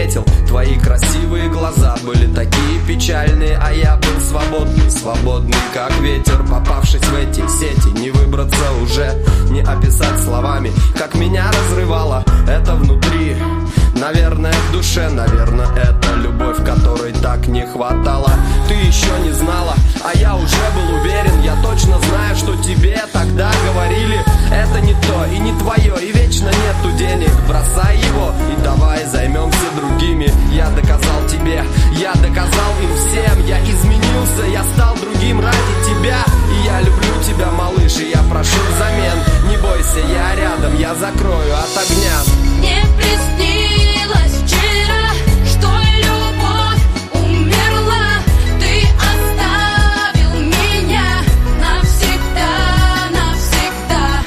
встретил. Твои красивые глаза были такие печальные, а я был свободный, свободный как ветер, попавшись в эти сети. Не выбраться уже, не описать словами, как меня разрывало это внутри. Наверное, в душе, наверное, это любовь, которой так не хватало. Ты еще не знала, а я уже был уверен. Я точно знаю, что тебе тогда говорили: это не то и не твое, и вечно нету денег. Бросай его и давай займемся другими. Я доказал тебе, я доказал им всем. Я изменился, я стал другим ради тебя. И я люблю тебя, малыш, и я прошу взамен. Не бойся, я рядом, я закрою от огня. Не приснилось вчера, что любовь умерла. Ты оставил меня навсегда, навсегда.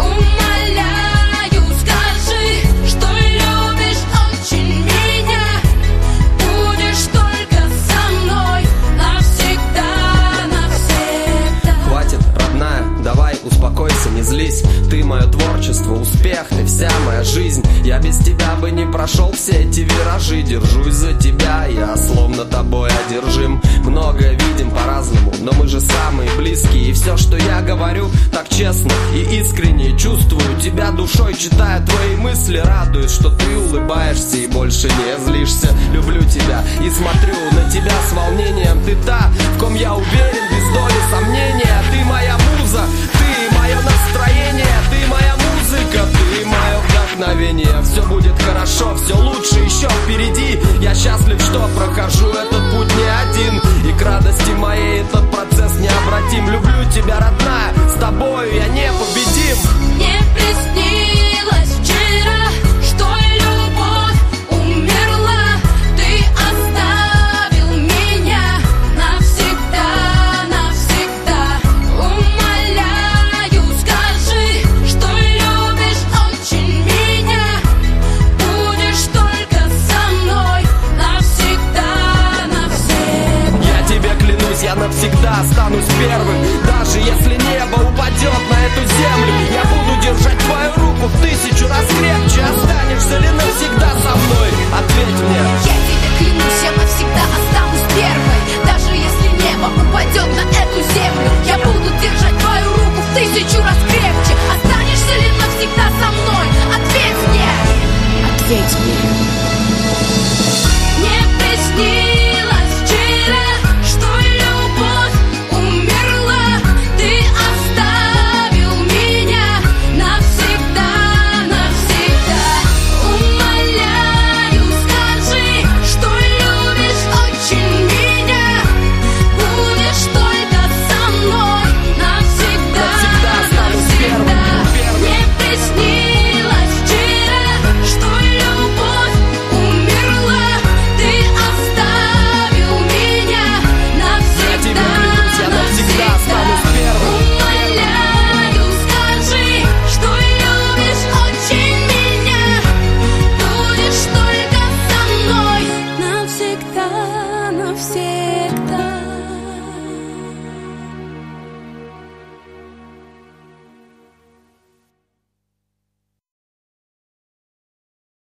Умоляю, скажи, что любишь очень меня. Будешь только со мной навсегда, навсегда. Хватит, родная, давай успокойся, не злись. Ты мое творчество, успех, ты вся моя жизнь. Я без тебя бы не прошел все эти виражи. Держусь за тебя, я словно тобой одержим. Многое видим по-разному, но мы же самые близкие. И все, что я говорю, так честно и искренне. Чувствую тебя душой, читая твои мысли. Радуюсь, что ты улыбаешься и больше не злишься. Люблю тебя и смотрю на тебя с волнением. Ты та, в ком я уверен, без доли сомнения. Ты моя муза, ты мое настроение, ты моя музыка, ты мое вдохновение. Все будет хорошо, все лучше еще впереди. Я счастлив, что прохожу этот путь не один. И к радости моей этот процесс необратим. Люблю тебя, родная, с тобою я непобедим. Не приснилось вчера, что любовь умерла. Ты оставил меня навсегда, навсегда. Умоляю, скажи, что любишь очень меня. Будешь только со мной навсегда, навсегда. Я тебе клянусь, я навсегда останусь первым. Даже если небо упадет на эту землю, я буду держать твою руку в 1000 раз крепче. Останешься ли навсегда со мной? Ответь мне.